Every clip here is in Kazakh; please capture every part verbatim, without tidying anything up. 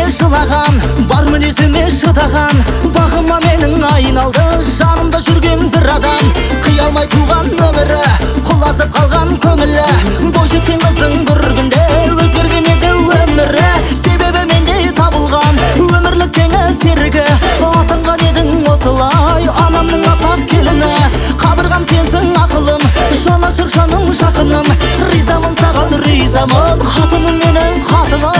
көзіме жылаған, бар мінезіме шыдаған, бағыма менің айналды, жанымда жүрген бір адам. Қия алмай туған өмірі, құлазып қалған көңілі, бойжеткен қыздың бір күнде өзгерген еді өмірі. Себебі менде табылған өмірлік теңі серігі, атанған едің осылай анамның аппақ келіні. Қабырғам сенсің ақылым, жанашыр жаным жақыным, ризамын саған ризамын, қатыным менің қатыным.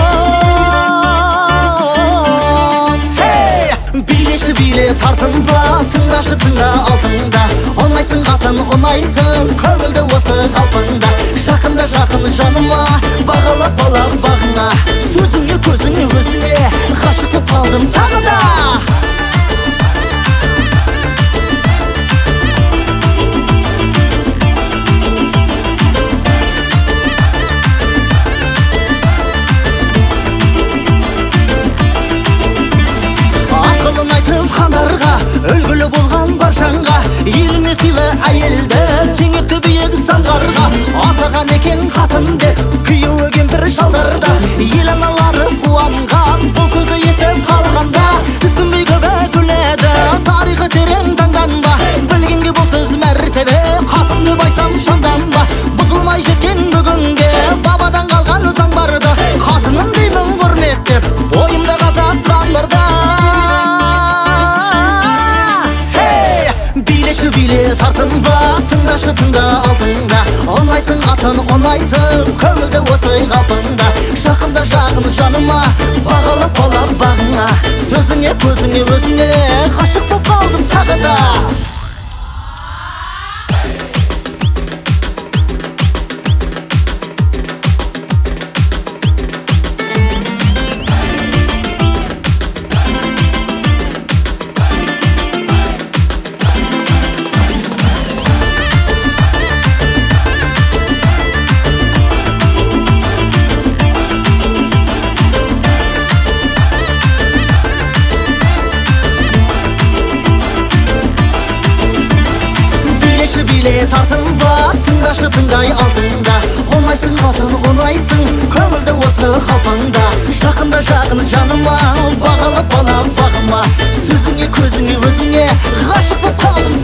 Билеші биле тартынба, тыңдашы тыңда алтында, оңайсың қатын оңайсың, көңілді осы қалпында. Жақында жақын жаныма, бағалап балап бағыңа, сөзіңе көзіңе өзіңе ғашық боп қалдым тағы да. Хандарға, үлгілі болған бар жанға, еліне сыйлы әйелді теңепті биік самғарға. Атаған екен қатын деп күйеуі кемпір шалдарда, ел аналары қуанған, бұл сөзі естіп қалғанда. Түсінбей көбі күледі, тарихы терең таңданба, білгенге бұл сөз мәртебе, қатынды байсам шамданба. Бұзылмай жеткен бүгінге бабадан қалған заң барды, қатыным деймін құрметтеп, ойымда қазақ қамырда. Билеші биле тартынба, тыңдашы тыңда алтында, оңайсың атын оңайсың, көңілді осы қалпында. Жақында жақын жаныма, бағалап балап бағыңа, сөзіңе көзіңе өзіңе ғашық боп қалдым тағы да. Биле тартынба, тыңдашы тыңдай алтында, оңайсың қатын оңайсың, көңілді осы қалпында. Жақында жақын жаныма, бағалап балап бағыма, сөзіңе көзіңе өзіңе ғашық боп қалдым